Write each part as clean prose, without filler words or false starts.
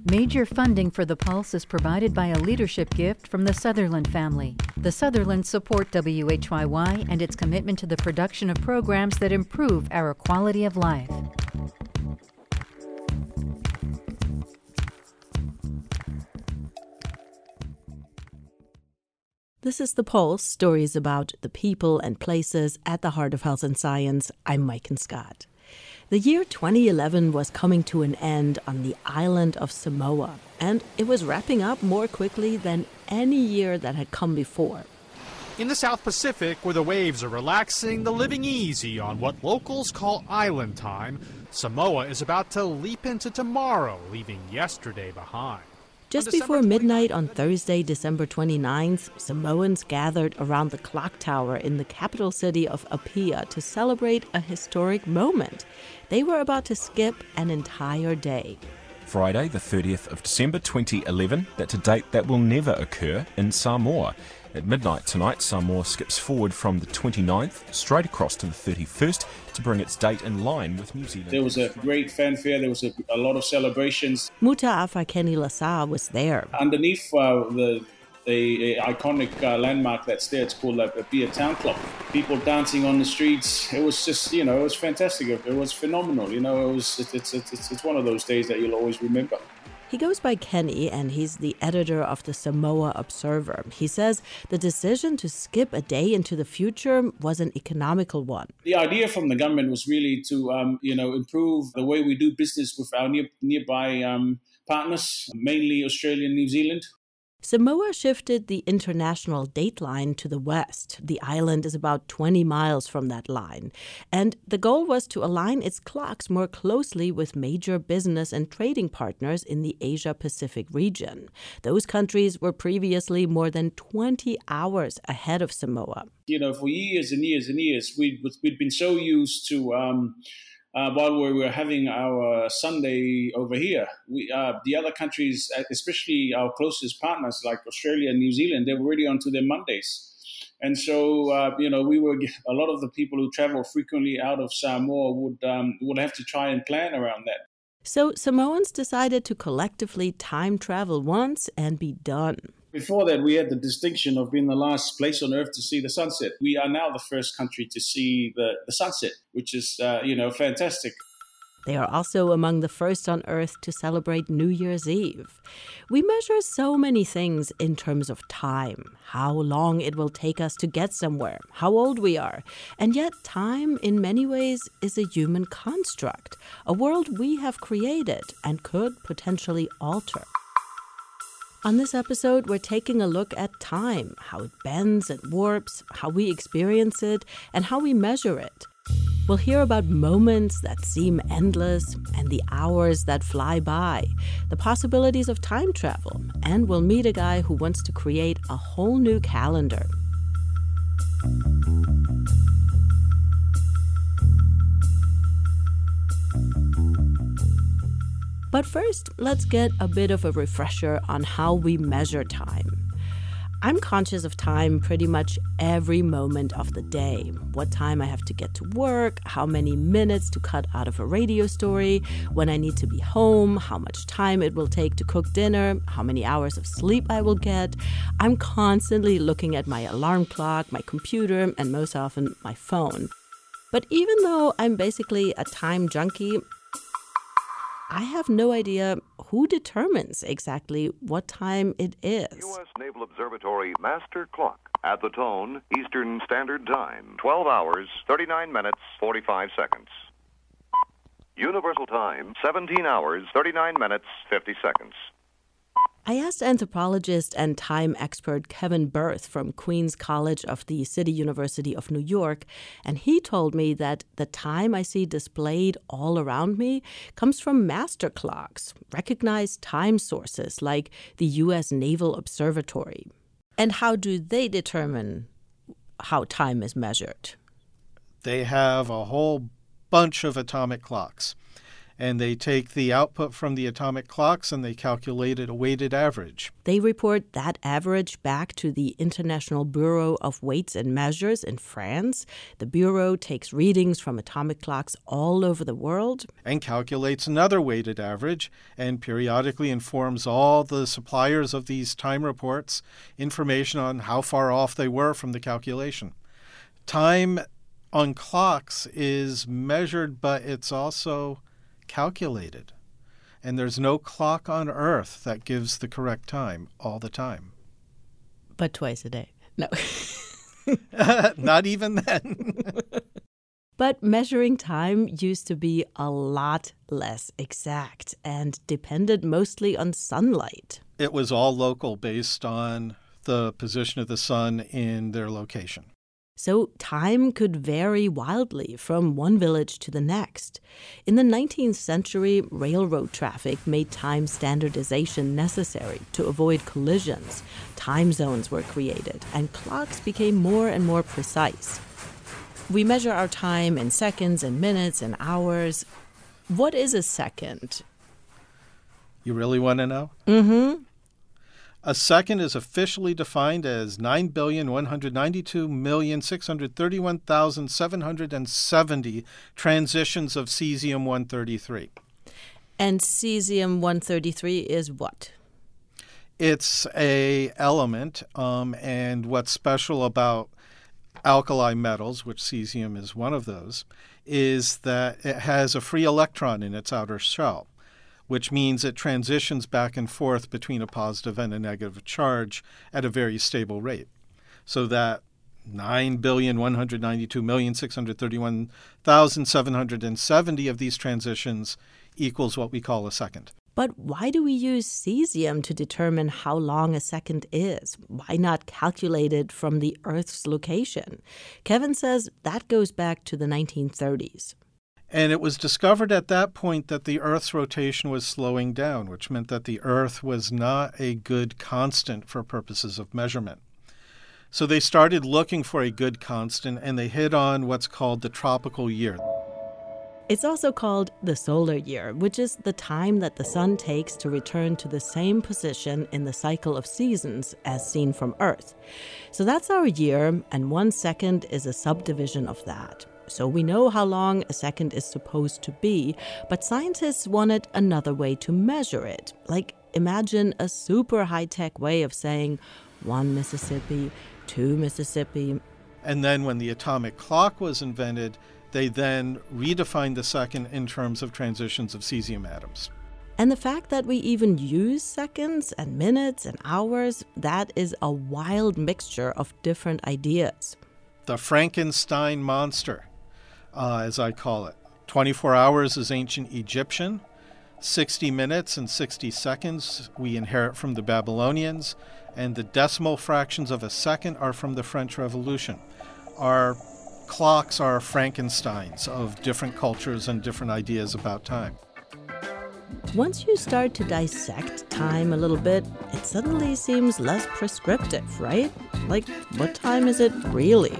Major funding for The Pulse is provided by a leadership gift from the Sutherland family. The Sutherlands support WHYY and its commitment to the production of programs that improve our quality of life. This is The Pulse, stories about the people and places at the heart of health and science. I'm Maiken Scott. The year 2011 was coming to an end on the island of Samoa, and it was wrapping up more quickly than any year that had come before. In the South Pacific, where the waves are relaxing, the living easy on what locals call island time, Samoa is about to leap into tomorrow, leaving yesterday behind. Just before midnight on Thursday, December 29th, Samoans gathered around the clock tower in the capital city of Apia to celebrate a historic moment. They were about to skip an entire day. Friday, the 30th of December 2011, that's a date that will never occur in Samoa. At midnight tonight, Samoa skips forward from the 29th straight across to the 31st to bring its date in line with New Zealand. There was a great fanfare, there was a lot of celebrations. Muta Afakeni Lasa was there. Underneath the iconic landmark that's there, it's called the Apia Town Clock. People dancing on the streets. It was just, it was fantastic. It was phenomenal. It's one of those days that you'll always remember. He goes by Kenny, and he's the editor of the Samoa Observer. He says the decision to skip a day into the future was an economical one. The idea from the government was really to, improve the way we do business with our nearby partners, mainly Australia and New Zealand. Samoa shifted the international date line to the west. The island is about 20 miles from that line. And the goal was to align its clocks more closely with major business and trading partners in the Asia-Pacific region. Those countries were previously more than 20 hours ahead of Samoa. For years and years and years, we'd been so used to... while we were having our Sunday over here, the other countries, especially our closest partners like Australia and New Zealand, they were already onto their Mondays. And so, we were a lot of the people who travel frequently out of Samoa would have to try and plan around that. So Samoans decided to collectively time travel once and be done. Before that, we had the distinction of being the last place on Earth to see the sunset. We are now the first country to see the sunset, which is, fantastic. They are also among the first on Earth to celebrate New Year's Eve. We measure so many things in terms of time, how long it will take us to get somewhere, how old we are. And yet time, in many ways, is a human construct, a world we have created and could potentially alter. On this episode, we're taking a look at time, how it bends and warps, how we experience it, and how we measure it. We'll hear about moments that seem endless and the hours that fly by, the possibilities of time travel, and we'll meet a guy who wants to create a whole new calendar. But first, let's get a bit of a refresher on how we measure time. I'm conscious of time pretty much every moment of the day. What time I have to get to work, how many minutes to cut out of a radio story, when I need to be home, how much time it will take to cook dinner, how many hours of sleep I will get. I'm constantly looking at my alarm clock, my computer, and most often my phone. But even though I'm basically a time junkie, I have no idea who determines exactly what time it is. U.S. Naval Observatory Master Clock at the tone Eastern Standard Time, 12 hours, 39 minutes, 45 seconds. Universal Time, 17 hours, 39 minutes, 50 seconds. I asked anthropologist and time expert Kevin Berth from Queens College of the City University of New York, and he told me that the time I see displayed all around me comes from master clocks, recognized time sources like the U.S. Naval Observatory. And how do they determine how time is measured? They have a whole bunch of atomic clocks. And they take the output from the atomic clocks and they calculated a weighted average. They report that average back to the International Bureau of Weights and Measures in France. The bureau takes readings from atomic clocks all over the world and calculates another weighted average and periodically informs all the suppliers of these time reports information on how far off they were from the calculation. Time on clocks is measured, but it's also calculated. And there's no clock on Earth that gives the correct time all the time. But twice a day. No. Not even then. But measuring time used to be a lot less exact and depended mostly on sunlight. It was all local based on the position of the sun in their location. So time could vary wildly from one village to the next. In the 19th century, railroad traffic made time standardization necessary to avoid collisions. Time zones were created, and clocks became more and more precise. We measure our time in seconds and minutes and hours. What is a second? You really want to know? Mm-hmm. A second is officially defined as 9,192,631,770 transitions of cesium-133. And cesium-133 is what? It's a element, and what's special about alkali metals, which cesium is one of those, is that it has a free electron in its outer shell, which means it transitions back and forth between a positive and a negative charge at a very stable rate. So that 9,192,631,770 of these transitions equals what we call a second. But why do we use cesium to determine how long a second is? Why not calculate it from the Earth's location? Kevin says that goes back to the 1930s. And it was discovered at that point that the Earth's rotation was slowing down, which meant that the Earth was not a good constant for purposes of measurement. So they started looking for a good constant, and they hit on what's called the tropical year. It's also called the solar year, which is the time that the sun takes to return to the same position in the cycle of seasons as seen from Earth. So that's our year, and 1 second is a subdivision of that. So we know how long a second is supposed to be, but scientists wanted another way to measure it. Like, imagine a super high-tech way of saying 1 Mississippi, 2 Mississippi. And then when the atomic clock was invented, they then redefined the second in terms of transitions of cesium atoms. And the fact that we even use seconds and minutes and hours, that is a wild mixture of different ideas. The Frankenstein monster, as I call it. 24 hours is ancient Egyptian. 60 minutes and 60 seconds we inherit from the Babylonians. And the decimal fractions of a second are from the French Revolution. Our clocks are Frankensteins of different cultures and different ideas about time. Once you start to dissect time a little bit, it suddenly seems less prescriptive, right? Like, what time is it really?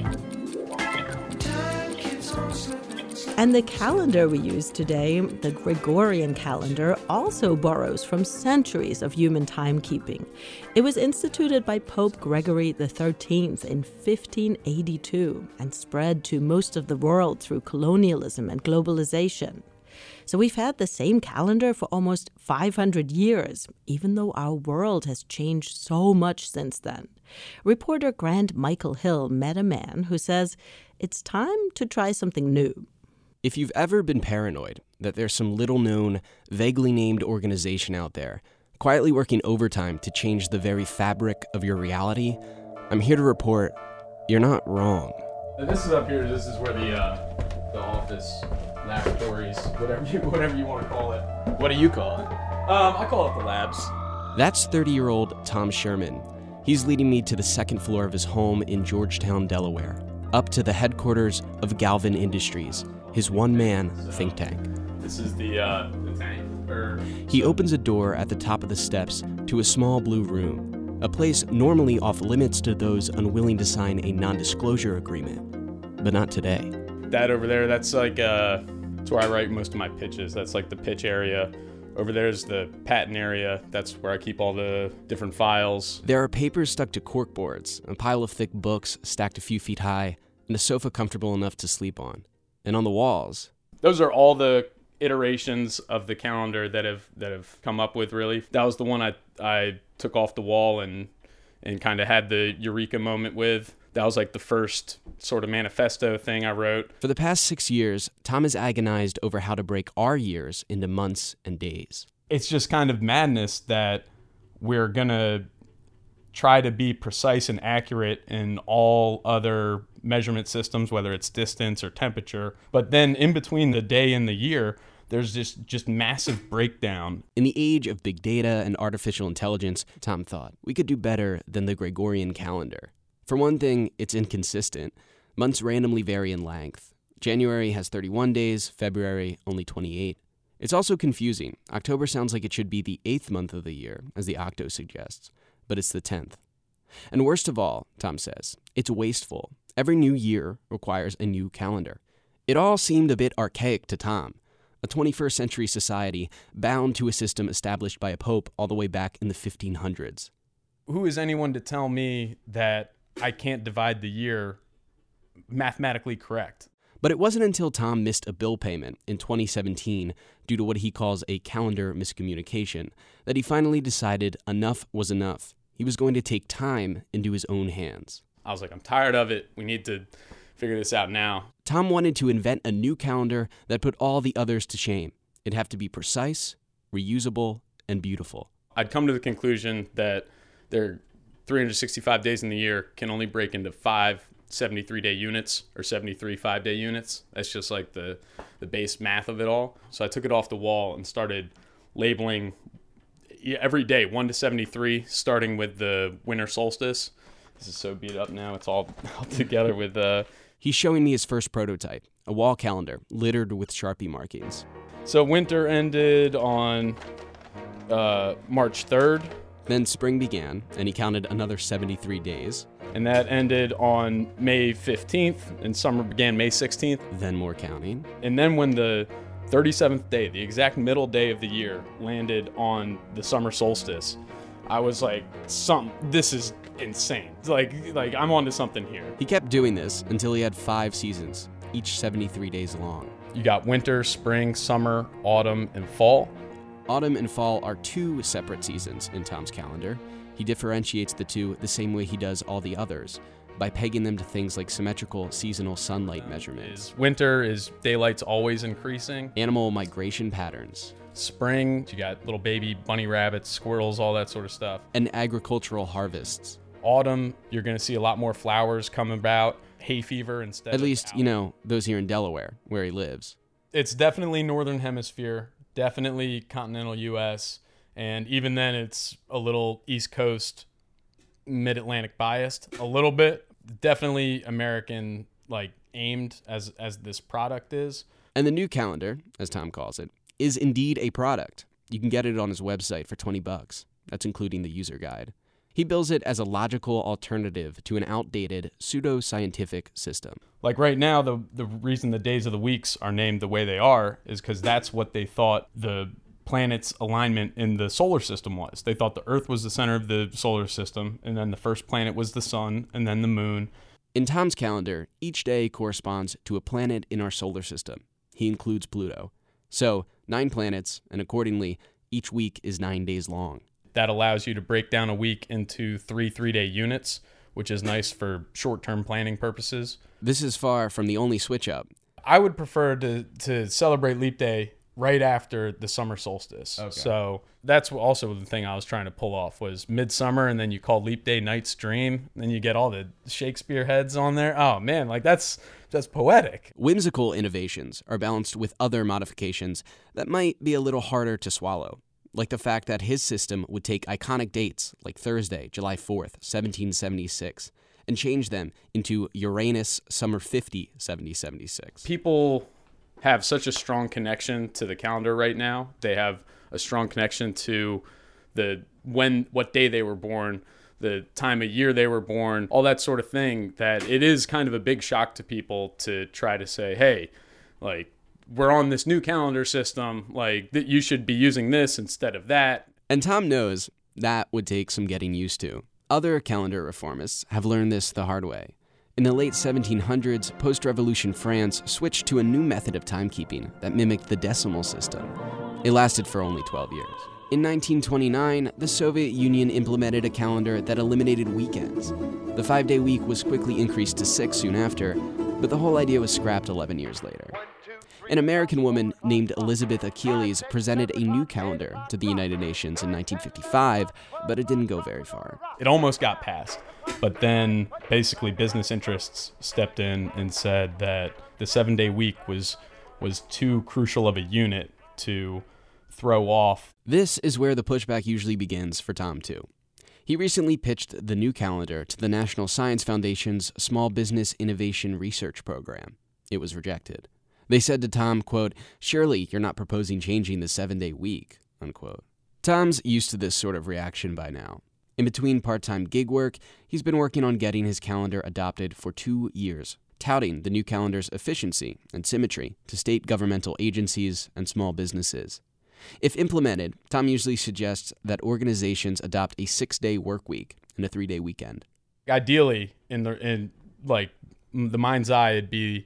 And the calendar we use today, the Gregorian calendar, also borrows from centuries of human timekeeping. It was instituted by Pope Gregory XIII in 1582 and spread to most of the world through colonialism and globalization. So we've had the same calendar for almost 500 years, even though our world has changed so much since then. Reporter Grant Michael Hill met a man who says it's time to try something new. If you've ever been paranoid that there's some little-known, vaguely named organization out there quietly working overtime to change the very fabric of your reality, I'm here to report you're not wrong. And this is up here. This is where the office, laboratories, whatever you want to call it. What do you call it? I call it the labs. That's 30-year-old Tom Sherman. He's leading me to the second floor of his home in Georgetown, Delaware, up to the headquarters of Galvin Industries, his one-man think tank. This is the tank. He opens a door at the top of the steps to a small blue room, a place normally off limits to those unwilling to sign a non-disclosure agreement. But not today. That over there, that's like That's where I write most of my pitches. That's like the pitch area. Over there's the patent area. That's where I keep all the different files. There are papers stuck to corkboards, a pile of thick books stacked a few feet high, and a sofa comfortable enough to sleep on. And on the walls, those are all the iterations of the calendar that have come up with, really. That was the one I took off the wall and kind of had the eureka moment with. That was like the first sort of manifesto thing I wrote. For the past 6 years, Tom has agonized over how to break our years into months and days. It's just kind of madness that we're going to try to be precise and accurate in all other measurement systems, whether it's distance or temperature. But then in between the day and the year, there's just massive breakdown. In the age of big data and artificial intelligence, Tom thought, we could do better than the Gregorian calendar. For one thing, it's inconsistent. Months randomly vary in length. January has 31 days, February only 28. It's also confusing. October sounds like it should be the 8th month of the year, as the octo suggests, but it's the 10th. And worst of all, Tom says, it's wasteful. Every new year requires a new calendar. It all seemed a bit archaic to Tom, a 21st century society bound to a system established by a pope all the way back in the 1500s. Who is anyone to tell me that I can't divide the year mathematically correct? But it wasn't until Tom missed a bill payment in 2017 due to what he calls a calendar miscommunication that he finally decided enough was enough. He was going to take time into his own hands. I was like, I'm tired of it. We need to figure this out now. Tom wanted to invent a new calendar that put all the others to shame. It'd have to be precise, reusable, and beautiful. I'd come to the conclusion that there are 365 days in the year can only break into 5 73-day units or 73 5-day units. That's just like the base math of it all. So I took it off the wall and started labeling every day 1 to 73, starting with the winter solstice. This is so beat up now. It's all together with... He's showing me his first prototype, a wall calendar littered with Sharpie markings. So winter ended on March 3rd. Then spring began, and he counted another 73 days. And that ended on May 15th, and summer began May 16th. Then more counting. And then when the 37th day, the exact middle day of the year, landed on the summer solstice, I was like, this is insane. It's like I'm onto something here. He kept doing this until he had 5 seasons, each 73 days long. You got winter, spring, summer, autumn, and fall. Autumn and fall are 2 separate seasons in Tom's calendar. He differentiates the two the same way he does all the others, by pegging them to things like symmetrical seasonal sunlight measurements. Winter is daylight's always increasing. Animal migration patterns. Spring, you got little baby bunny rabbits, squirrels, all that sort of stuff. And agricultural harvests. Autumn, you're going to see a lot more flowers come about, hay fever instead At least, those here in Delaware, where he lives. It's definitely northern hemisphere, definitely continental U.S., and even then it's a little East Coast, mid-Atlantic biased, a little bit. Definitely American, aimed as this product is. And the new calendar, as Tom calls it, is indeed a product. You can get it on his website for $20. That's including the user guide. He bills it as a logical alternative to an outdated, pseudo-scientific system. Like right now, the reason the days of the weeks are named the way they are is because that's what they thought the planet's alignment in the solar system was. They thought the Earth was the center of the solar system, and then the first planet was the sun, and then the moon. In Tom's calendar, each day corresponds to a planet in our solar system. He includes Pluto. So, 9 planets, and accordingly, each week is 9 days long. That allows you to break down a week into 3 3-day units, which is nice for short-term planning purposes. This is far from the only switch-up. I would prefer to celebrate Leap Day right after the summer solstice. Okay. So that's also the thing I was trying to pull off was midsummer, and then you call Leap Day Night's Dream, and then you get all the Shakespeare heads on there. Oh man, that's poetic. Whimsical innovations are balanced with other modifications that might be a little harder to swallow, like the fact that his system would take iconic dates like Thursday, July 4th, 1776, and change them into Uranus Summer 50, 1776. People have such a strong connection to the calendar right now. They have a strong connection to what day they were born, the time of year they were born, all that sort of thing, that it is kind of a big shock to people to try to say, hey, we're on this new calendar system, like that you should be using this instead of that. And Tom knows that would take some getting used to. Other calendar reformists have learned this the hard way. In the late 1700s, post-revolution France switched to a new method of timekeeping that mimicked the decimal system. It lasted for only 12 years. In 1929, the Soviet Union implemented a calendar that eliminated weekends. The 5-day week was quickly increased to 6 soon after, but the whole idea was scrapped 11 years later. An American woman named Elizabeth Achilles presented a new calendar to the United Nations in 1955, but it didn't go very far. It almost got passed, but then basically business interests stepped in and said that the 7-day week was too crucial of a unit to throw off. This is where the pushback usually begins for Tom, too. He recently pitched the new calendar to the National Science Foundation's Small Business Innovation Research Program. It was rejected. They said to Tom, quote, "Surely you're not proposing changing the 7-day week," unquote. Tom's used to this sort of reaction by now. In between part-time gig work, he's been working on getting his calendar adopted for 2 years, touting the new calendar's efficiency and symmetry to state governmental agencies and small businesses. If implemented, Tom usually suggests that organizations adopt a 6-day work week and a 3-day weekend. Ideally, in the mind's eye, it'd be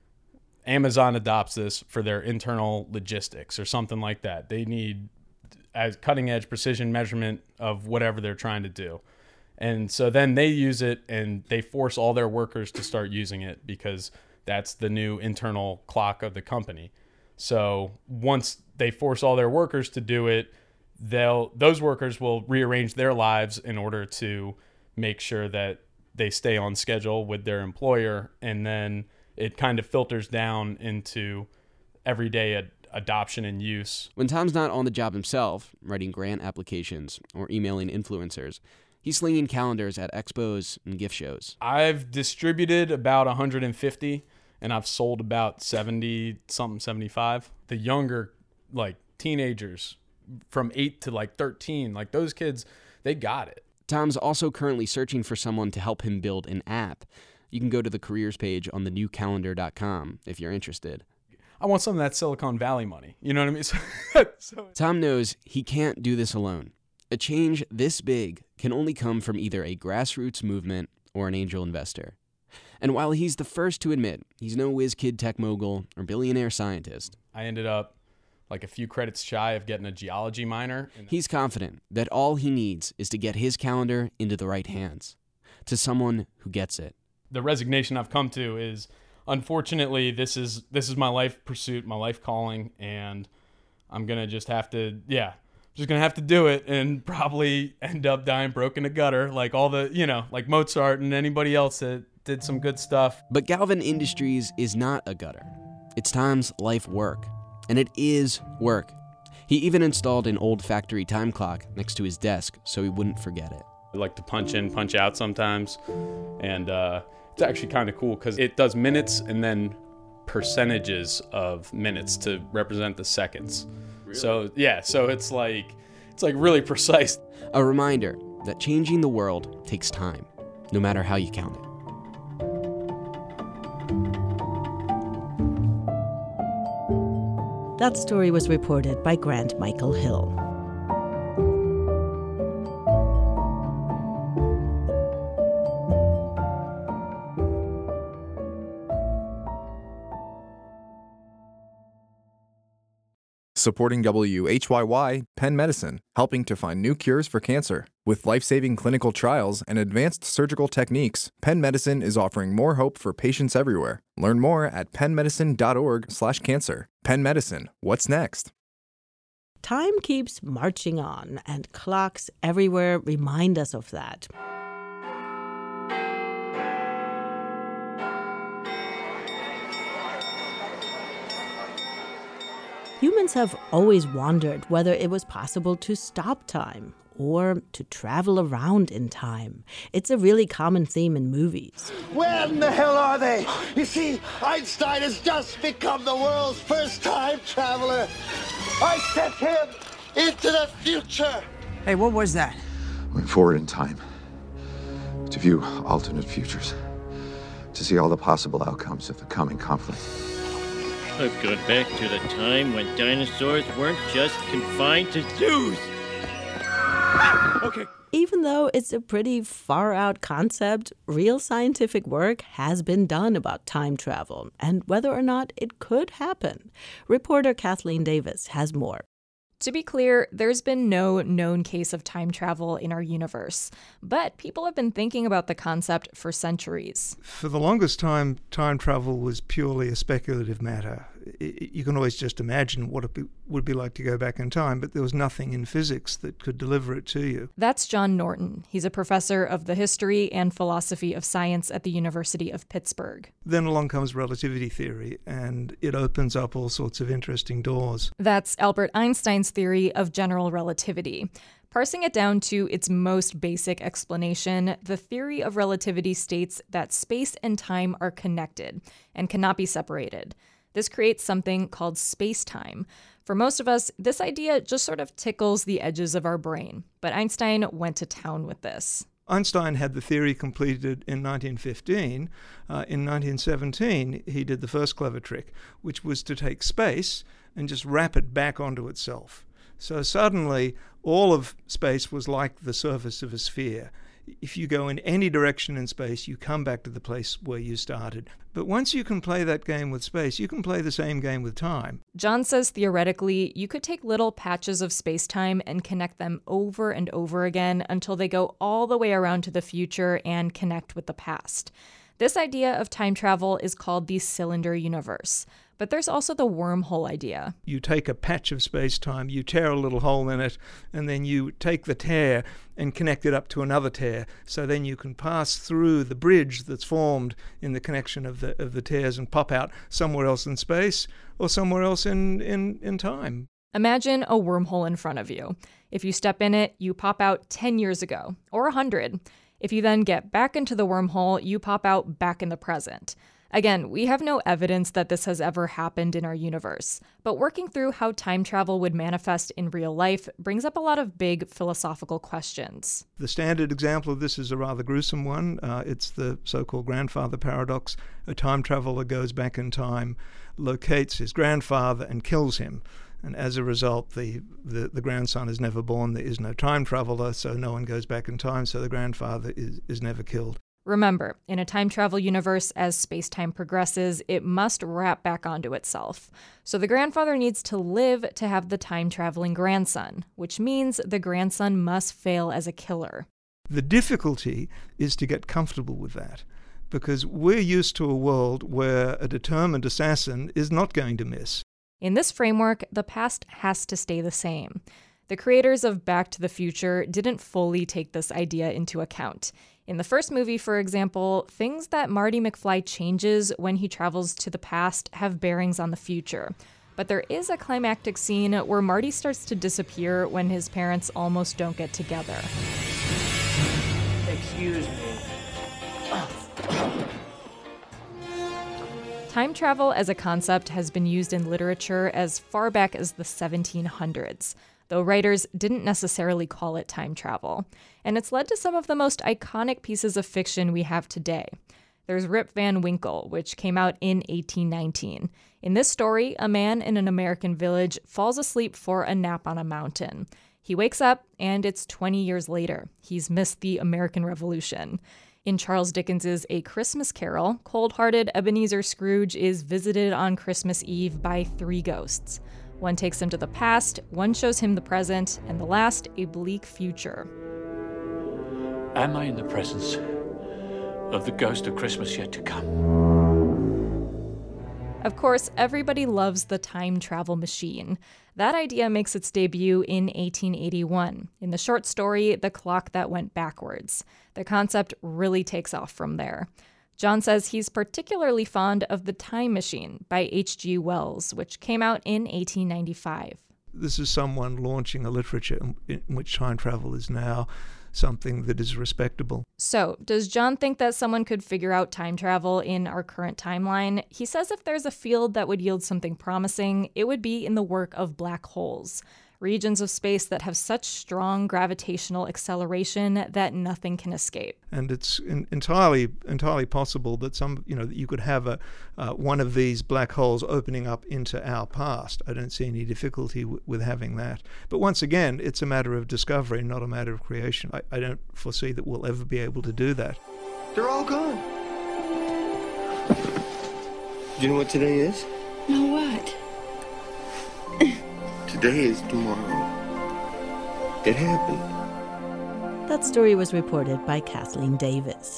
Amazon adopts this for their internal logistics or something like that. They need as cutting-edge precision measurement of whatever they're trying to do. And so then they use it and they force all their workers to start using it because that's the new internal clock of the company. So once they force all their workers to do it, those workers will rearrange their lives in order to make sure that they stay on schedule with their employer, and then it kind of filters down into everyday adoption and use. When Tom's not on the job himself, writing grant applications or emailing influencers, he's slinging calendars at expos and gift shows. I've distributed about 150, and I've sold about 75. The younger, like teenagers from 8 to like 13, like those kids, they got it. Tom's also currently searching for someone to help him build an app. You can go to the careers page on thenewcalendar.com if you're interested. I want some of that Silicon Valley money. You know what I mean? Tom knows he can't do this alone. A change this big can only come from either a grassroots movement or an angel investor. And while he's the first to admit he's no whiz-kid tech mogul or billionaire scientist, I ended up like a few credits shy of getting a geology minor. He's confident that all he needs is to get his calendar into the right hands, to someone who gets it. The resignation I've come to is, unfortunately, this is my life pursuit, my life calling, and I'm going to just have to, just going to have to do it and probably end up dying broke in a gutter like all the, like Mozart and anybody else that did some good stuff. But Galvin Industries is not a gutter. It's Tom's life work, and it is work. He even installed an old factory time clock next to his desk so he wouldn't forget it. I like to punch in, punch out sometimes, and it's actually kind of cool because it does minutes and then percentages of minutes to represent the seconds. Really? So it's like really precise. A reminder that changing the world takes time, no matter how you count it. That story was reported by Grant Michael Hill. Supporting WHYY, Penn Medicine, helping to find new cures for cancer. With life-saving clinical trials and advanced surgical techniques, Penn Medicine is offering more hope for patients everywhere. Learn more at pennmedicine.org/cancer. Penn Medicine, what's next? Time keeps marching on, and clocks everywhere remind us of that. Humans have always wondered whether it was possible to stop time or to travel around in time. It's a really common theme in movies. Where in the hell are they? You see, Einstein has just become the world's first time traveler. I sent him into the future. Hey, what was that? Went forward in time to view alternate futures, to see all the possible outcomes of the coming conflict. I've gone back to the time when dinosaurs weren't just confined to zoos. Okay. Even though it's a pretty far-out concept, real scientific work has been done about time travel and whether or not it could happen. Reporter Kathleen Davis has more. To be clear, there's been no known case of time travel in our universe, but people have been thinking about the concept for centuries. For the longest time, time travel was purely a speculative matter. You can always just imagine what it would be like to go back in time, but there was nothing in physics that could deliver it to you. That's John Norton. He's a professor of the history and philosophy of science at the University of Pittsburgh. Then along comes relativity theory, and it opens up all sorts of interesting doors. That's Albert Einstein's theory of general relativity. Parsing it down to its most basic explanation, the theory of relativity states that space and time are connected and cannot be separated. This creates something called space-time. For most of us, this idea just sort of tickles the edges of our brain, but Einstein went to town with this. Einstein had the theory completed in 1915. In 1917, he did the first clever trick, which was to take space and just wrap it back onto itself. So suddenly, all of space was like the surface of a sphere. If you go in any direction in space, you come back to the place where you started. But once you can play that game with space, you can play the same game with time. John says theoretically, you could take little patches of space-time and connect them over and over again until they go all the way around to the future and connect with the past. This idea of time travel is called the cylinder universe. But there's also the wormhole idea. You take a patch of space-time, you tear a little hole in it, and then you take the tear and connect it up to another tear. So then you can pass through the bridge that's formed in the connection of the tears and pop out somewhere else in space or somewhere else in time. Imagine a wormhole in front of you. If you step in it, you pop out 10 years ago, or 100. If you then get back into the wormhole, you pop out back in the present. Again, we have no evidence that this has ever happened in our universe, but working through how time travel would manifest in real life brings up a lot of big philosophical questions. The standard example of this is a rather gruesome one. It's the so-called grandfather paradox. A time traveler goes back in time, locates his grandfather, and kills him. And as a result, the grandson is never born. There is no time traveler, so no one goes back in time, so the grandfather is never killed. Remember, in a time travel universe, as space-time progresses, it must wrap back onto itself. So the grandfather needs to live to have the time-traveling grandson, which means the grandson must fail as a killer. The difficulty is to get comfortable with that, because we're used to a world where a determined assassin is not going to miss. In this framework, the past has to stay the same. The creators of Back to the Future didn't fully take this idea into account. In the first movie, for example, things that Marty McFly changes when he travels to the past have bearings on the future. But there is a climactic scene where Marty starts to disappear when his parents almost don't get together. Excuse me. Time travel as a concept has been used in literature as far back as the 1700s. Though writers didn't necessarily call it time travel. And it's led to some of the most iconic pieces of fiction we have today. There's Rip Van Winkle, which came out in 1819. In this story, a man in an American village falls asleep for a nap on a mountain. He wakes up, and it's 20 years later. He's missed the American Revolution. In Charles Dickens's A Christmas Carol, cold-hearted Ebenezer Scrooge is visited on Christmas Eve by 3 ghosts. One takes him to the past, one shows him the present, and the last, a bleak future. Am I in the presence of the ghost of Christmas yet to come? Of course, everybody loves the time travel machine. That idea makes its debut in 1881, in the short story, The Clock That Went Backwards. The concept really takes off from there. John says he's particularly fond of The Time Machine by H.G. Wells, which came out in 1895. This is someone launching a literature in which time travel is now something that is respectable. So, does John think that someone could figure out time travel in our current timeline? He says if there's a field that would yield something promising, it would be in the work of black holes. regions of space that have such strong gravitational acceleration that nothing can escape. And it's entirely possible that that you could have one of these black holes opening up into our past. I don't see any difficulty with having that. But once again, it's a matter of discovery, not a matter of creation. I don't foresee that we'll ever be able to do that. They're all gone. Do you know what today is? No, what? Today is tomorrow. It happened. That story was reported by Kathleen Davis.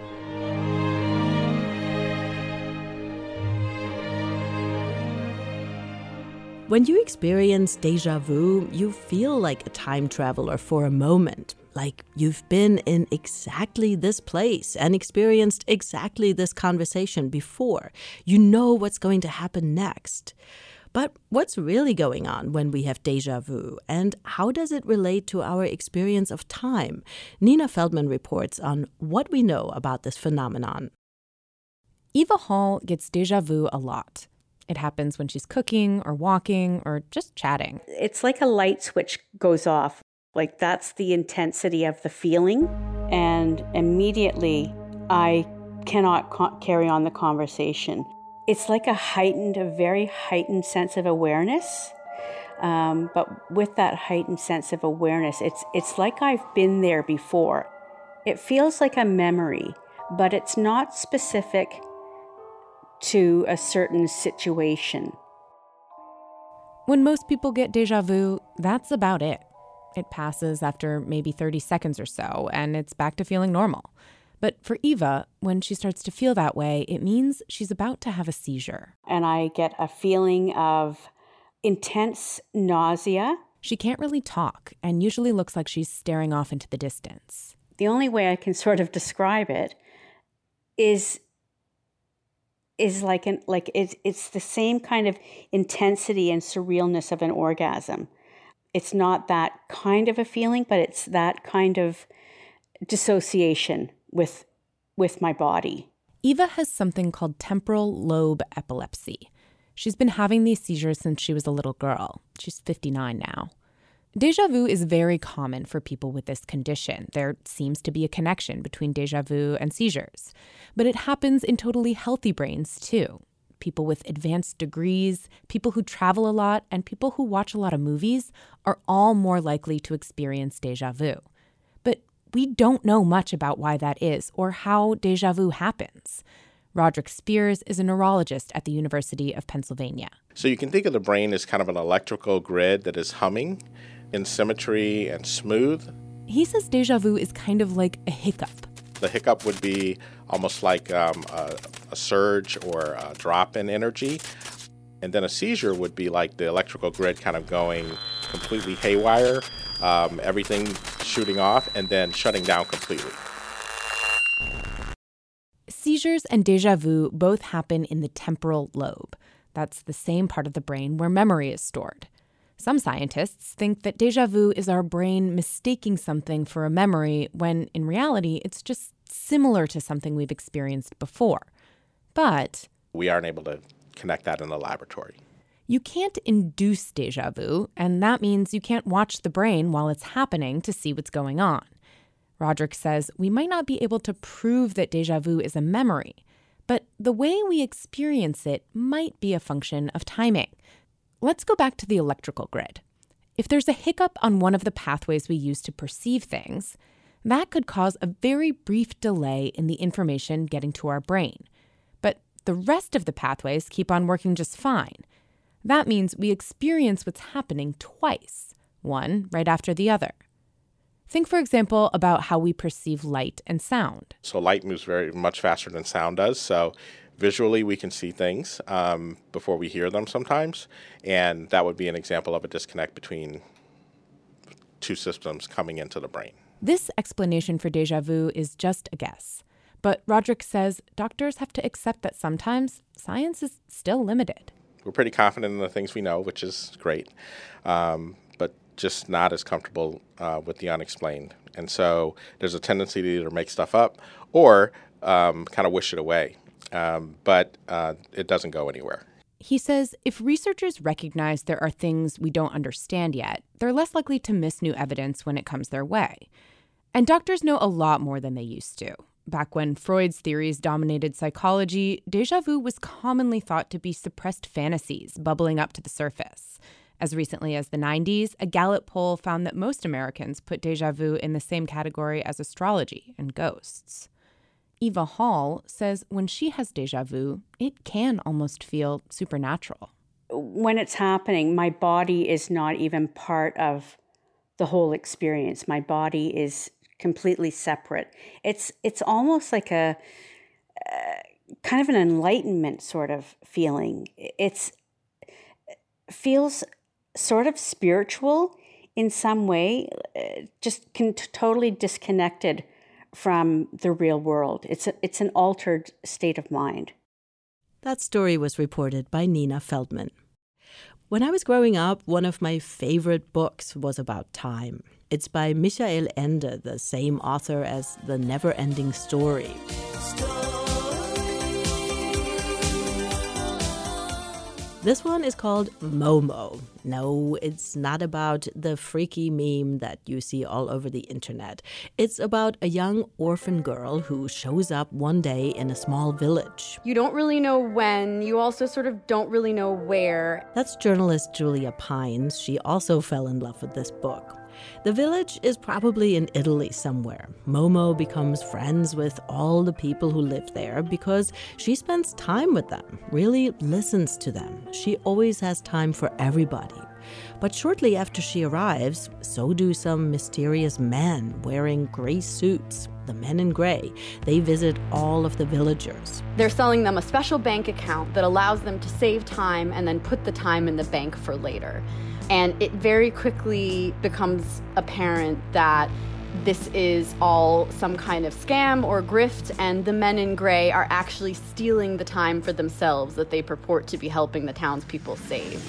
When you experience déjà vu, you feel like a time traveler for a moment. Like you've been in exactly this place and experienced exactly this conversation before. You know what's going to happen next. But what's really going on when we have déjà vu, and how does it relate to our experience of time? Nina Feldman reports on what we know about this phenomenon. Eva Hall gets déjà vu a lot. It happens when she's cooking or walking or just chatting. It's like a light switch goes off. Like that's the intensity of the feeling. And immediately I cannot carry on the conversation. It's like a very heightened sense of awareness. But with that heightened sense of awareness, it's like I've been there before. It feels like a memory, but it's not specific to a certain situation. When most people get déjà vu, that's about it. It passes after maybe 30 seconds or so, and it's back to feeling normal. But for Eva, when she starts to feel that way, it means she's about to have a seizure. And I get a feeling of intense nausea. She can't really talk and usually looks like she's staring off into the distance. The only way I can sort of describe it is it's the same kind of intensity and surrealness of an orgasm. It's not that kind of a feeling, but it's that kind of dissociation with my body. Eva has something called temporal lobe epilepsy. She's been having these seizures since she was a little girl. She's 59 now. Déjà vu is very common for people with this condition. There seems to be a connection between déjà vu and seizures. But it happens in totally healthy brains, too. People with advanced degrees, people who travel a lot, and people who watch a lot of movies are all more likely to experience déjà vu. But we don't know much about why that is or how déjà vu happens. Roderick Spears is a neurologist at the University of Pennsylvania. So you can think of the brain as kind of an electrical grid that is humming in symmetry and smooth. He says déjà vu is kind of like a hiccup. The hiccup would be almost like a surge or a drop in energy. And then a seizure would be like the electrical grid kind of going completely haywire, everything shooting off and then shutting down completely. Seizures and déjà vu both happen in the temporal lobe. That's the same part of the brain where memory is stored. Some scientists think that déjà vu is our brain mistaking something for a memory when, in reality, it's just similar to something we've experienced before. But we aren't able to connect that in the laboratory. You can't induce déjà vu, and that means you can't watch the brain while it's happening to see what's going on. Roderick says we might not be able to prove that déjà vu is a memory, but the way we experience it might be a function of timing. Let's go back to the electrical grid. If there's a hiccup on one of the pathways we use to perceive things, that could cause a very brief delay in the information getting to our brain. But the rest of the pathways keep on working just fine. That means we experience what's happening twice, one right after the other. Think, for example, about how we perceive light and sound. So light moves very much faster than sound does. So visually, we can see things before we hear them sometimes. And that would be an example of a disconnect between two systems coming into the brain. This explanation for déjà vu is just a guess. But Roderick says doctors have to accept that sometimes science is still limited. We're pretty confident in the things we know, which is great. But just not as comfortable with the unexplained. And so there's a tendency to either make stuff up or kind of wish it away. But it doesn't go anywhere. He says if researchers recognize there are things we don't understand yet, they're less likely to miss new evidence when it comes their way. And doctors know a lot more than they used to. Back when Freud's theories dominated psychology, déjà vu was commonly thought to be suppressed fantasies bubbling up to the surface. As recently as the 90s, a Gallup poll found that most Americans put déjà vu in the same category as astrology and ghosts. Eva Hall says when she has déjà vu, it can almost feel supernatural. When it's happening, my body is not even part of the whole experience. My body is completely separate. It's almost like a kind of an enlightenment sort of feeling. It feels sort of spiritual in some way, just totally disconnected from the real world. It's an altered state of mind. That story was reported by Nina Feldman. When I was growing up, one of my favorite books was about time. It's by Michael Ende, the same author as The Never-Ending Story. This one is called Momo. No, it's not about the freaky meme that you see all over the internet. It's about a young orphan girl who shows up one day in a small village. You don't really know when, you also sort of don't really know where. That's journalist Julia Pines. She also fell in love with this book. The village is probably in Italy somewhere. Momo becomes friends with all the people who live there because she spends time with them, really listens to them. She always has time for everybody. But shortly after she arrives, so do some mysterious men wearing gray suits, the men in gray. They visit all of the villagers. They're selling them a special bank account that allows them to save time and then put the time in the bank for later. And it very quickly becomes apparent that this is all some kind of scam or grift, and the men in gray are actually stealing the time for themselves that they purport to be helping the townspeople save.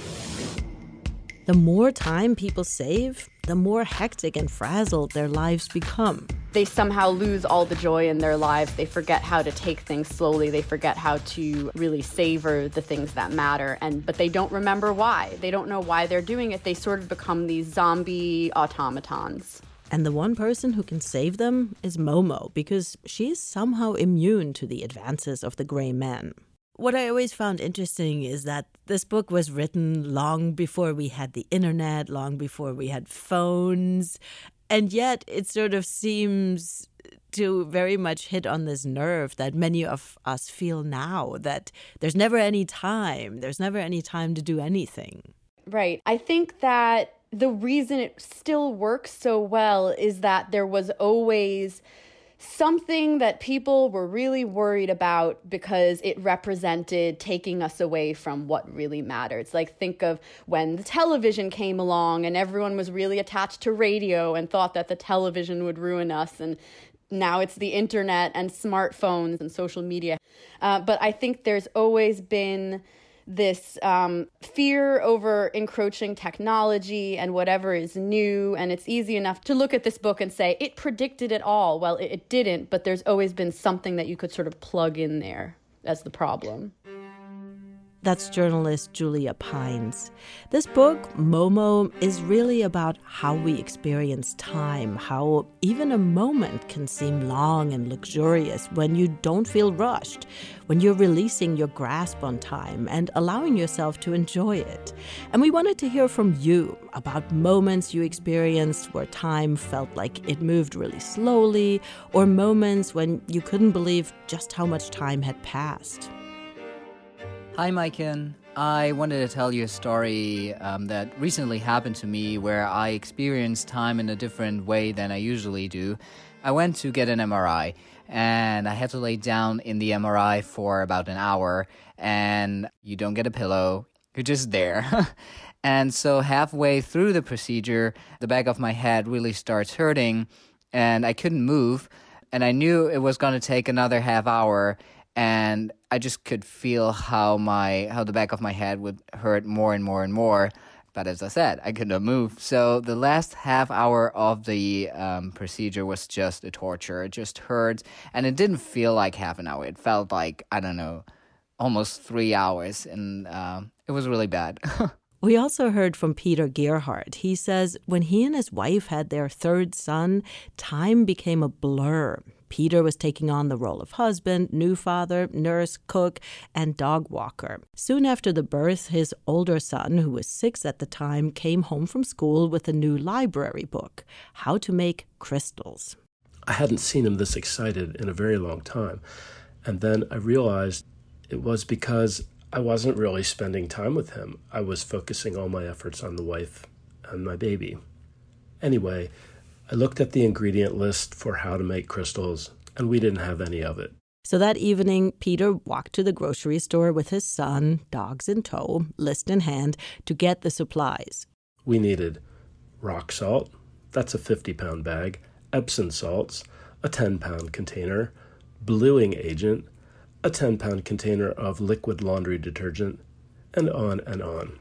The more time people save, the more hectic and frazzled their lives become. They somehow lose all the joy in their lives. They forget how to take things slowly. They forget how to really savor the things that matter. But they don't remember why. They don't know why they're doing it. They sort of become these zombie automatons. And the one person who can save them is Momo, because she's somehow immune to the advances of the gray men. What I always found interesting is that this book was written long before we had the internet, long before we had phones. And yet it sort of seems to very much hit on this nerve that many of us feel now, that there's never any time. There's never any time to do anything. Right. I think that the reason it still works so well is that there was always something that people were really worried about because it represented taking us away from what really mattered. It's like, think of when the television came along and everyone was really attached to radio and thought that the television would ruin us, and now it's the internet and smartphones and social media. But I think there's always been this fear over encroaching technology and whatever is new, and it's easy enough to look at this book and say, it predicted it all. Well, it didn't, but there's always been something that you could sort of plug in there as the problem. That's journalist Julia Pines. This book, Momo, is really about how we experience time, how even a moment can seem long and luxurious when you don't feel rushed, when you're releasing your grasp on time and allowing yourself to enjoy it. And we wanted to hear from you about moments you experienced where time felt like it moved really slowly, or moments when you couldn't believe just how much time had passed. Hi, Maiken. I wanted to tell you a story that recently happened to me where I experienced time in a different way than I usually do. I went to get an MRI, and I had to lay down in the MRI for about an hour, and you don't get a pillow. You're just there. And so halfway through the procedure, the back of my head really starts hurting, and I couldn't move, and I knew it was going to take another half hour, and I just could feel how the back of my head would hurt more and more and more. But as I said, I couldn't move. So the last half hour of the procedure was just a torture. It just hurt. And it didn't feel like half an hour. It felt like, I don't know, almost 3 hours, and it was really bad. We also heard from Peter Gerhardt. He says when he and his wife had their third son, time became a blur. Peter was taking on the role of husband, new father, nurse, cook, and dog walker. Soon after the birth, his older son, who was 6 at the time, came home from school with a new library book, How to Make Crystals. I hadn't seen him this excited in a very long time. And then I realized it was because I wasn't really spending time with him. I was focusing all my efforts on the wife and my baby. Anyway, I looked at the ingredient list for how to make crystals, and we didn't have any of it. So that evening, Peter walked to the grocery store with his son, dogs in tow, list in hand, to get the supplies. We needed rock salt, that's a 50-pound bag, Epsom salts, a 10-pound container, bluing agent, a 10-pound container of liquid laundry detergent, and on and on.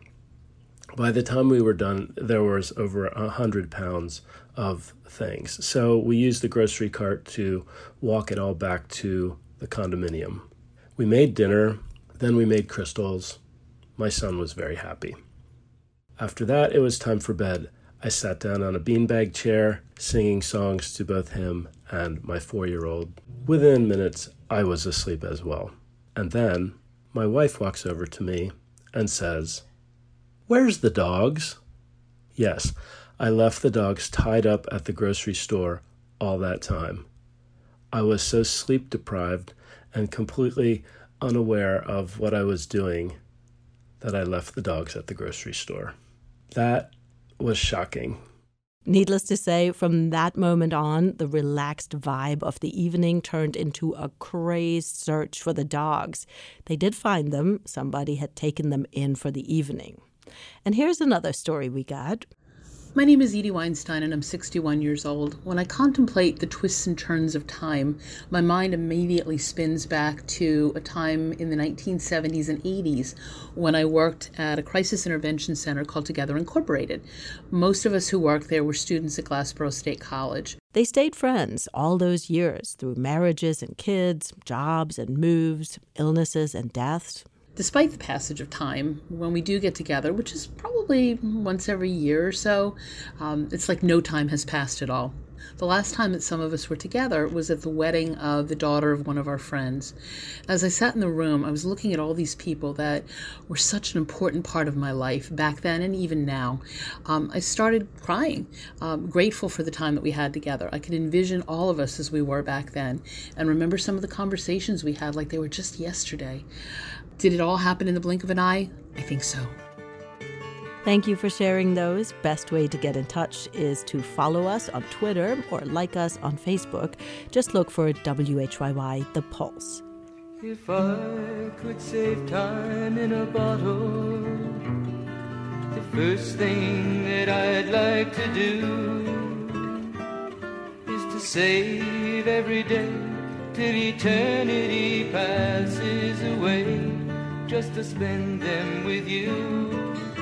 By the time we were done, there was over 100 pounds of things. So we used the grocery cart to walk it all back to the condominium. We made dinner, then we made crystals. My son was very happy. After that, it was time for bed. I sat down on a beanbag chair, singing songs to both him and my 4-year-old. Within minutes, I was asleep as well. And then my wife walks over to me and says, "Where's the dogs?" Yes, I left the dogs tied up at the grocery store all that time. I was so sleep deprived and completely unaware of what I was doing that I left the dogs at the grocery store. That was shocking. Needless to say, from that moment on, the relaxed vibe of the evening turned into a crazed search for the dogs. They did find them. Somebody had taken them in for the evening. And here's another story we got. My name is Edie Weinstein, and I'm 61 years old. When I contemplate the twists and turns of time, my mind immediately spins back to a time in the 1970s and 80s when I worked at a crisis intervention center called Together Incorporated. Most of us who worked there were students at Glassboro State College. They stayed friends all those years through marriages and kids, jobs and moves, illnesses and deaths. Despite the passage of time, when we do get together, which is probably once every year or so, it's like no time has passed at all. The last time that some of us were together was at the wedding of the daughter of one of our friends. As I sat in the room, I was looking at all these people that were such an important part of my life back then and even now. I started crying, grateful for the time that we had together. I could envision all of us as we were back then and remember some of the conversations we had like they were just yesterday. Did it all happen in the blink of an eye? I think so. Thank you for sharing those. Best way to get in touch is to follow us on Twitter or like us on Facebook. Just look for WHYY The Pulse. If I could save time in a bottle, the first thing that I'd like to do is to save every day till eternity passes away, just to spend them with you.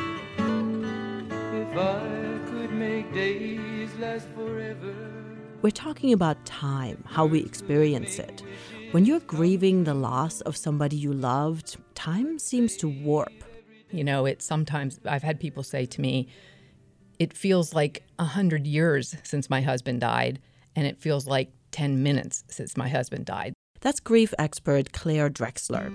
If I could make days last forever. We're talking about time, how we experience it. When you're grieving the loss of somebody you loved, time seems to warp. You know, it's sometimes I've had people say to me, it feels like 100 years since my husband died, and it feels like 10 minutes since my husband died. That's grief expert Claire Drexler.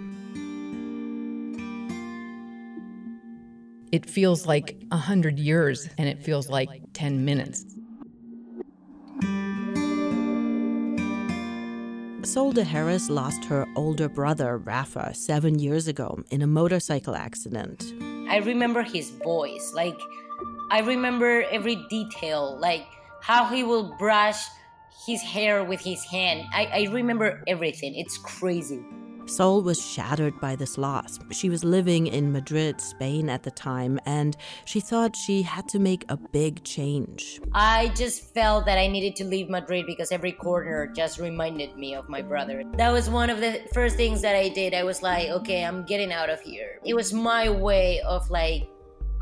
It feels like 100 years, and it feels like 10 minutes. Solda Harris lost her older brother, Rafa, 7 years ago in a motorcycle accident. I remember his voice. I remember every detail, like how he will brush his hair with his hand. I remember everything. It's crazy. Sol was shattered by this loss. She was living in Madrid, Spain at the time, and she thought she had to make a big change. I just felt that I needed to leave Madrid because every corner just reminded me of my brother. That was one of the first things that I did. I was like, okay, I'm getting out of here. It was my way of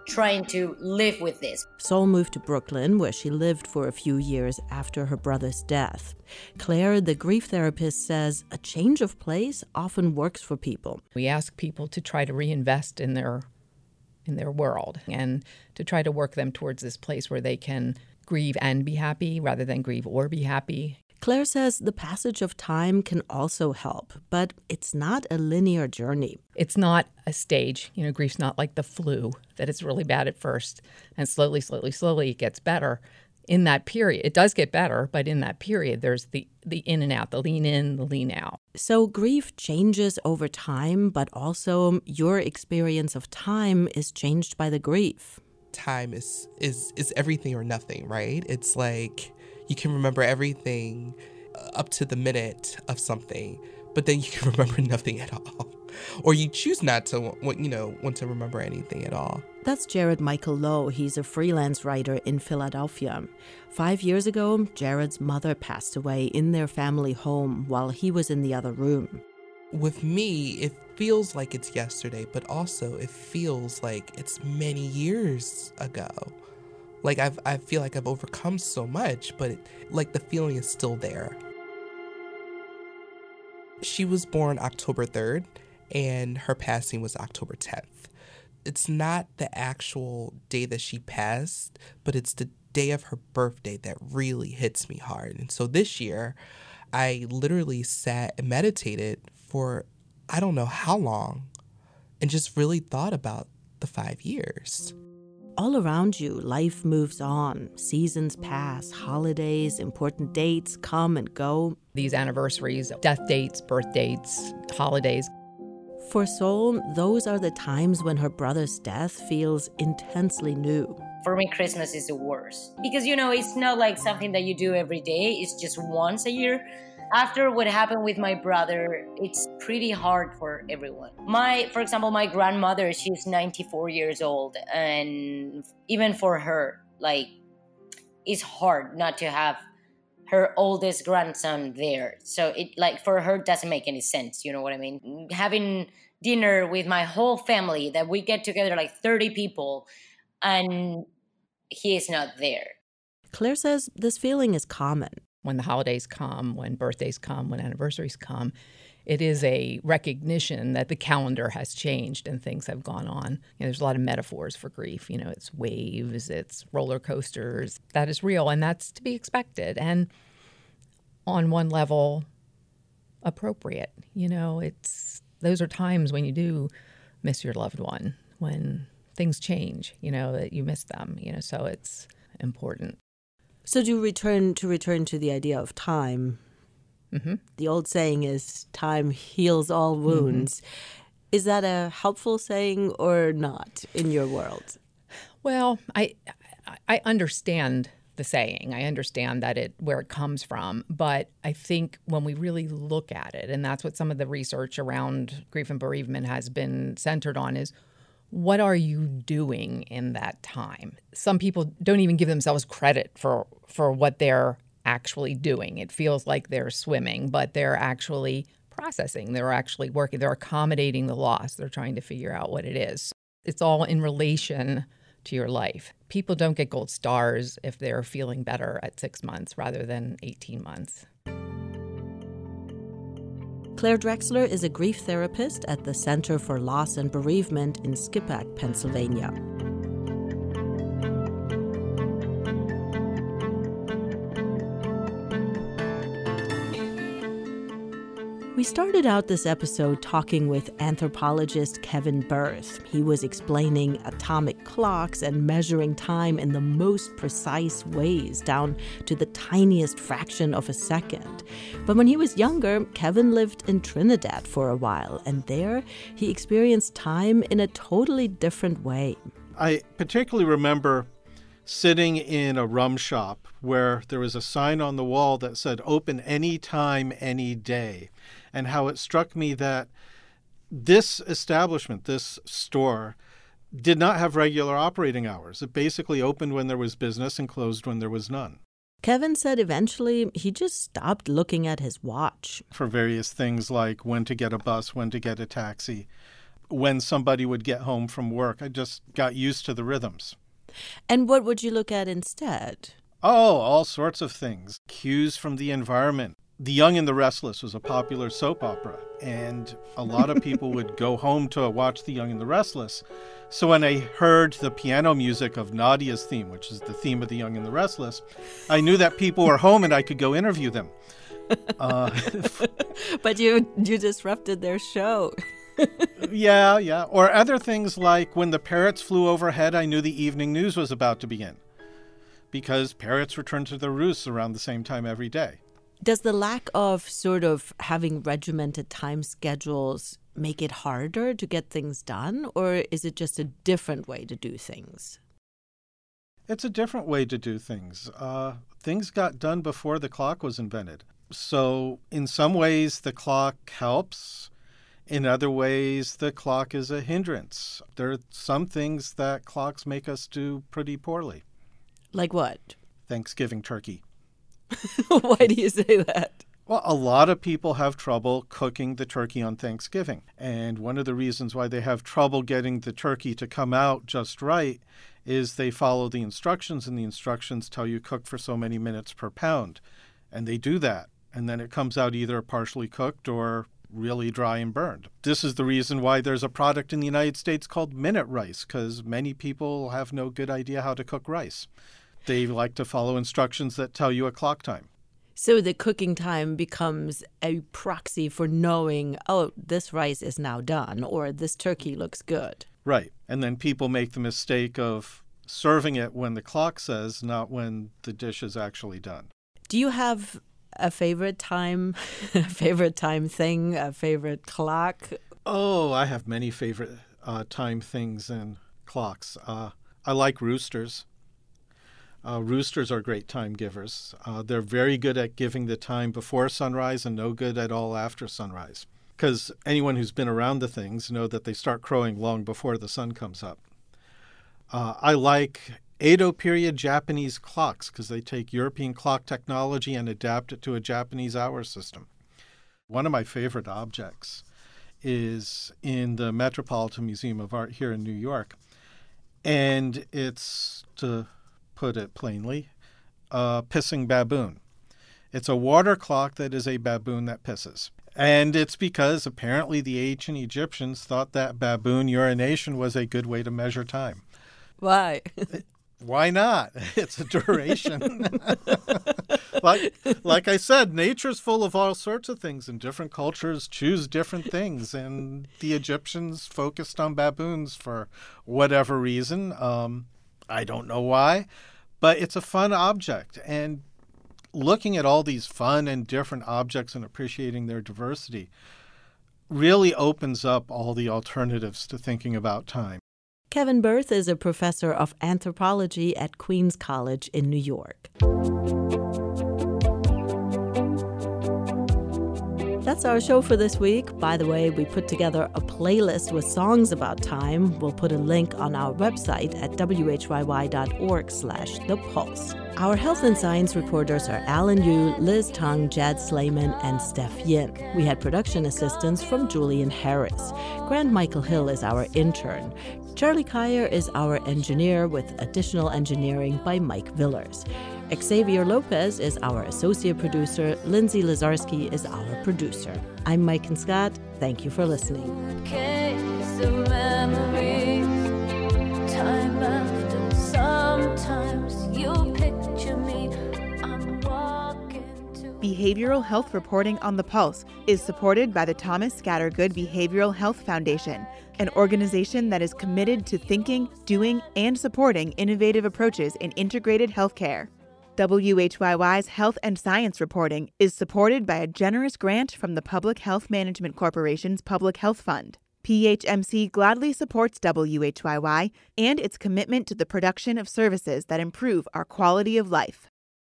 trying to live with this. Sol moved to Brooklyn, where she lived for a few years after her brother's death. Claire, the grief therapist, says a change of place often works for people. We ask people to try to reinvest in their world and to try to work them towards this place where they can grieve and be happy rather than grieve or be happy. Claire says the passage of time can also help, but it's not a linear journey. It's not a stage. Grief's not like the flu, that it's really bad at first, and slowly it gets better. In that period, it does get better, but in that period, there's the in and out, the lean in, the lean out. So grief changes over time, but also your experience of time is changed by the grief. Time is everything or nothing, right? It's like you can remember everything up to the minute of something, but then you can remember nothing at all. Or you choose not to want to remember anything at all. That's Jared Michael Lowe. He's a freelance writer in Philadelphia. 5 years ago, Jared's mother passed away in their family home while he was in the other room. With me, it feels like it's yesterday, but also it feels like it's many years ago. Like I feel like I've overcome so much, but the feeling is still there. She was born October 3rd, and her passing was October 10th. It's not the actual day that she passed, but it's the day of her birthday that really hits me hard. And so this year, I literally sat and meditated for I don't know how long and just really thought about the 5 years. All around you, life moves on. Seasons pass, holidays, important dates come and go. These anniversaries, death dates, birth dates, holidays. For Sol, those are the times when her brother's death feels intensely new. For me, Christmas is the worst. Because, it's not like something that you do every day. It's just once a year. After what happened with my brother, it's pretty hard for everyone. For example, my grandmother, she's 94 years old. And even for her, it's hard not to have her oldest grandson there. So for her, doesn't make any sense. You know what I mean? Having dinner with my whole family, that we get together 30 people, and he is not there. Claire says this feeling is common. When the holidays come, when birthdays come, when anniversaries come, it is a recognition that the calendar has changed and things have gone on. There's a lot of metaphors for grief. It's waves, it's roller coasters. That is real, and that's to be expected. And on one level, appropriate. Those are times when you do miss your loved one, when things change, that you miss them, so it's important. So to return to the idea of time, The old saying is time heals all wounds. Is that a helpful saying or not in your world? Well, I understand the saying. I understand that where it comes from, but I think when we really look at it, and that's what some of the research around grief and bereavement has been centered on, is what are you doing in that time? Some people don't even give themselves credit for what they're actually doing. It feels like they're swimming, but they're actually processing. They're actually working. They're accommodating the loss. They're trying to figure out what it is. It's all in relation to your life. People don't get gold stars if they're feeling better at 6 months rather than 18 months. Claire Drexler is a grief therapist at the Center for Loss and Bereavement in Skippack, Pennsylvania. We started out this episode talking with anthropologist Kevin Berth. He was explaining atomic clocks and measuring time in the most precise ways, down to the tiniest fraction of a second. But when he was younger, Kevin lived in Trinidad for a while, and there he experienced time in a totally different way. I particularly remember sitting in a rum shop where there was a sign on the wall that said open any time, any day, and how it struck me that this establishment, this store, did not have regular operating hours. It basically opened when there was business and closed when there was none. Kevin said eventually he just stopped looking at his watch. For various things like when to get a bus, when to get a taxi, when somebody would get home from work. I just got used to the rhythms. And what would you look at instead? Oh, all sorts of things. Cues from the environment. The Young and the Restless was a popular soap opera, and a lot of people would go home to watch The Young and the Restless. So when I heard the piano music of Nadia's theme, which is the theme of The Young and the Restless, I knew that people were home and I could go interview them. But you disrupted their show. Yeah. Or other things like when the parrots flew overhead, I knew the evening news was about to begin, because parrots return to their roosts around the same time every day. Does the lack of sort of having regimented time schedules make it harder to get things done, or is it just a different way to do things? It's a different way to do things. Things got done before the clock was invented. So in some ways, the clock helps. In other ways, the clock is a hindrance. There are some things that clocks make us do pretty poorly. Like what? Thanksgiving turkey. Why do you say that? Well, a lot of people have trouble cooking the turkey on Thanksgiving. And one of the reasons why they have trouble getting the turkey to come out just right is they follow the instructions, and the instructions tell you cook for so many minutes per pound. And they do that. And then it comes out either partially cooked or really dry and burned. This is the reason why there's a product in the United States called Minute Rice, because many people have no good idea how to cook rice. They like to follow instructions that tell you a clock time. So the cooking time becomes a proxy for knowing, oh, this rice is now done, or this turkey looks good. Right. And then people make the mistake of serving it when the clock says, not when the dish is actually done. Do you have a favorite time, a favorite clock? Oh, I have many favorite time things and clocks. I like roosters. Roosters are great time givers. They're very good at giving the time before sunrise and no good at all after sunrise. Because anyone who's been around the things know that they start crowing long before the sun comes up. I like Edo period Japanese clocks because they take European clock technology and adapt it to a Japanese hour system. One of my favorite objects is in the Metropolitan Museum of Art here in New York. And it's, to put it plainly, a pissing baboon. It's a water clock that is a baboon that pisses. And it's because apparently the ancient Egyptians thought that baboon urination was a good way to measure time. Why? Why not? It's a duration. Like I said, nature's full of all sorts of things, and different cultures choose different things. And the Egyptians focused on baboons for whatever reason. I don't know why, but it's a fun object. And looking at all these fun and different objects and appreciating their diversity really opens up all the alternatives to thinking about time. Kevin Burth is a professor of anthropology at Queens College in New York. That's our show for this week. By the way, we put together a playlist with songs about time. We'll put a link on our website at whyy.org/thepulse. Our health and science reporters are Alan Yu, Liz Tong, Jad Slayman, and Steph Yin. We had production assistance from Julian Harris. Grant Michael Hill is our intern. Charlie Kyer is our engineer, with additional engineering by Mike Villers. Xavier Lopez is our associate producer. Lindsay Lazarski is our producer. I'm Mike and Scott. Thank you for listening. Behavioral health reporting on the Pulse is supported by the Thomas Scattergood Behavioral Health Foundation, an organization that is committed to thinking, doing, and supporting innovative approaches in integrated healthcare. WHYY's Health and Science reporting is supported by a generous grant from the Public Health Management Corporation's Public Health Fund. PHMC gladly supports WHYY and its commitment to the production of services that improve our quality of life.